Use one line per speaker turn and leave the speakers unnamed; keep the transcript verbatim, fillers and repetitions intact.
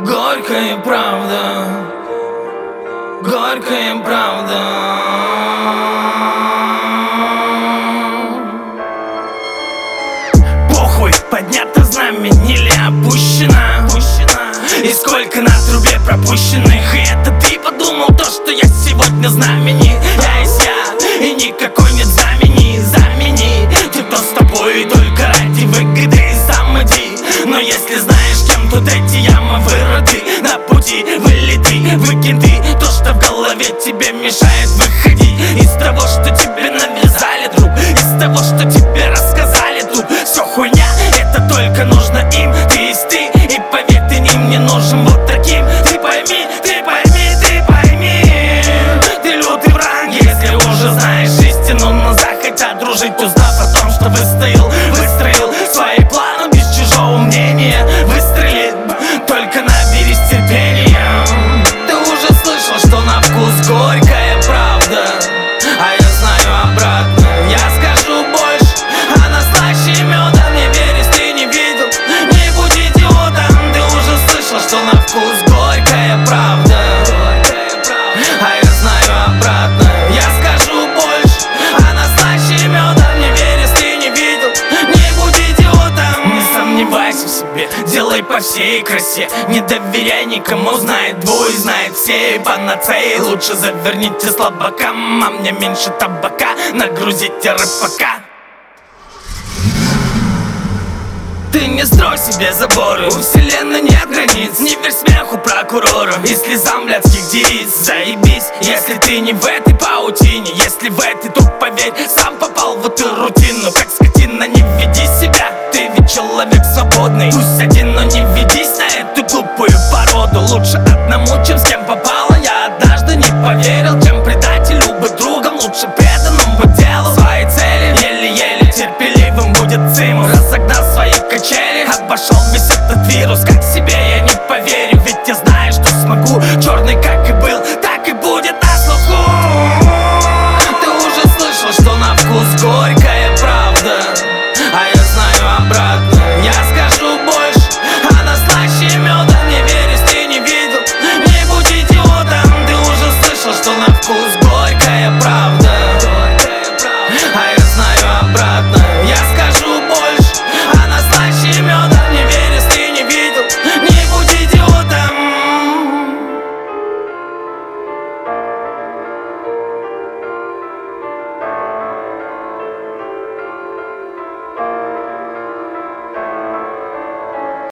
Горькая правда, горькая правда. Похуй, поднято знамя, или опущено, и сколько на трубе пропущенных. И это ты подумал то, что я сегодня знамени. Я есть я, и никакой нет замени. Замени, ты просто бой, только ради выгоды сам иди. Но если знаешь, кем тут эти ямы вырыты, на пути вылеты, выкиды то, что в голове тебе мешает выходить из того, что тебе навязали, друг, из того, что тебе рассказали тут. Все хуйня, это только нужно им. Ты есть ты, и поверь, ты им не нужен вот таким. Ты пойми, ты пойми, ты пойми, ты лютый враг, если уже знаешь истину, но захотя дружить, узнав о том, что выстоял, выстроил свои планы без чужого мнения. Выстрелит, только наберись терпения. Ты уже слышал, что на вкус горькая правда, а я знаю обратно. Я скажу больше, она слаще меда. Не веришь, ты не видел, не будь идиотом. Ты уже слышал, что на вкус горькая правда, а я знаю обратно. Я скажу больше, она слаще меда. Не веришь, ты не видел, не будь идиотом. Не сомневайся в себе, делай по всей красе. Не доверяй никому, знает двое, знает все. И панацеи лучше заверните слабакам, а мне меньше табака, нагрузите рыбака. Ты не строй себе заборы, у вселенной нет границ. Не верь смеху прокурора и слезам блядских девиц. Заебись, если ты не в этой паутине. Если в этой, то поверь, сам попал в эту рутину. Как скотина, не веди себя, ты ведь человек свободный. Пусть один, но не ведись на эту глупую породу. Лучше одному, чем с кем попало. Я однажды не поверил, чем предателю быть другом. Лучше преданным быть делу. Свои цели еле-еле терпеливым будет циму. Разогнал свои качели, обошел весь этот вирус. Как себе я не поверю, ведь я знаю, что смогу. Черный как и